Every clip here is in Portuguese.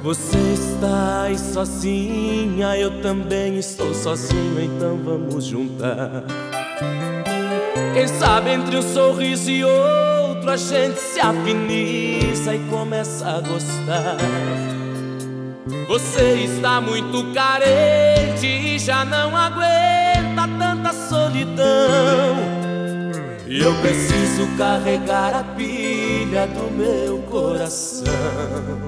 Você está aí sozinha, eu também estou sozinho, então vamos juntar. Quem sabe entre um sorriso e outro a gente se afiniza e começa a gostar. Você está muito carente e já não aguenta tanta solidão. E eu preciso carregar a pilha do meu coração.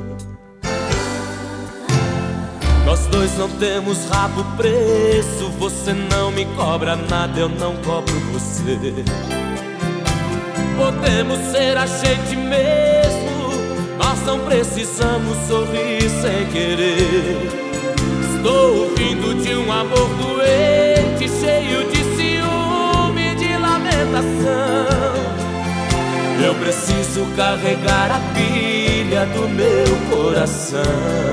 Nós dois não temos rabo preso, você não me cobra nada, eu não cobro você. Podemos ser a gente mesmo, nós não precisamos sorrir sem querer. Estou ouvindo de um amor doente, cheio de ciúme e de lamentação. Eu preciso carregar a pilha do meu coração.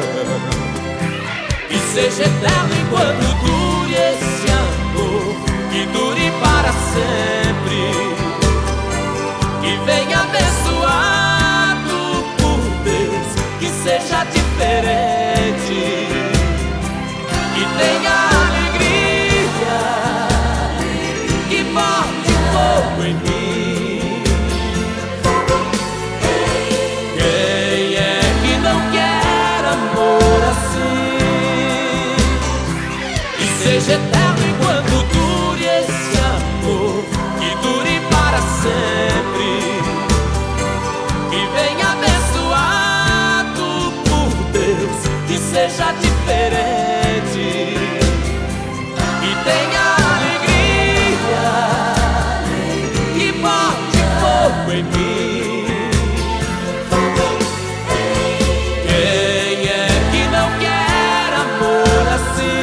Que seja eterno enquanto dure esse amor, que dure para sempre, que venha abençoado por Deus, que seja diferente, que tenha alegria, que bote fogo em mim. Quem é que não quer amor assim? Seja eterno enquanto dure esse amor, que dure para sempre, que venha abençoado por Deus, que seja diferente, que tenha alegria, que bote fogo em mim. Quem é que não quer amor assim?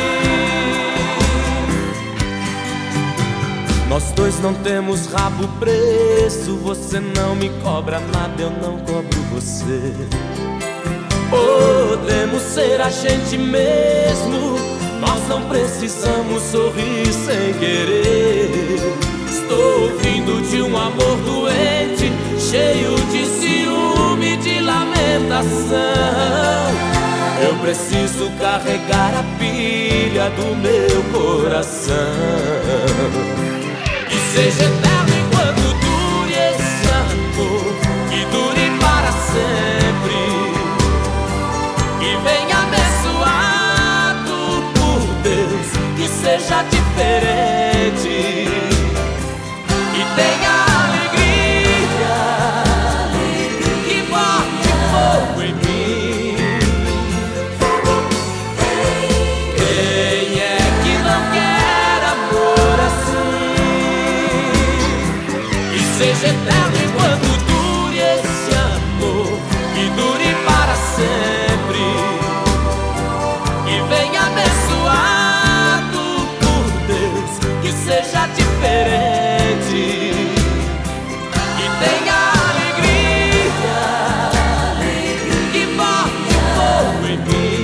Nós dois não temos rabo preso, você não me cobra nada, eu não cobro você. Podemos ser a gente mesmo, nós não precisamos sorrir sem querer. Estou ouvindo de um amor doente, cheio de ciúme e de lamentação. Eu preciso carregar a pilha do meu coração. Que seja eterno enquanto dure esse amor, que dure para sempre, que venha abençoado por Deus, que seja diferente, que tenha alegria, que bote fogo em mim. Quem é que não quer amor assim? Seja eterno enquanto dure esse amor, que dure para sempre, que venha abençoado por Deus, que seja diferente, que tenha alegria, que bote fogo em mim.